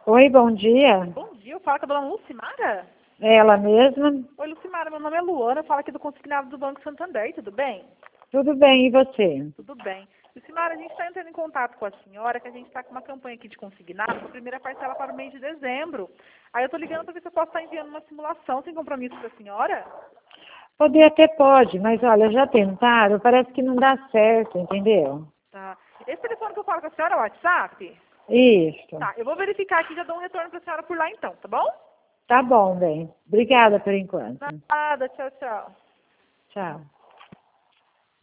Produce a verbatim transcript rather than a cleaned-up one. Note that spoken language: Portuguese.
Oi, bom dia. Bom dia, eu falo com a dona Lucimara? É ela mesma? Oi, Lucimara, meu nome é Luana, eu falo aqui do consignado do Banco Santander, tudo bem? Tudo bem, e você? Tudo bem. Lucimara, a gente está entrando em contato com a senhora, que a gente está com uma campanha aqui de consignado, a primeira parcela para o mês de dezembro. Aí eu estou ligando para ver se eu posso estar enviando uma simulação sem compromisso para a senhora? Poder até pode, mas olha, já tentaram, parece que não dá certo, entendeu? Tá. Esse telefone que eu falo com a senhora é o WhatsApp? Isso. Tá, eu vou verificar aqui e já dou um retorno para a senhora por lá então, tá bom? Tá bom, bem. Obrigada por enquanto. Nada, tchau, tchau. Tchau.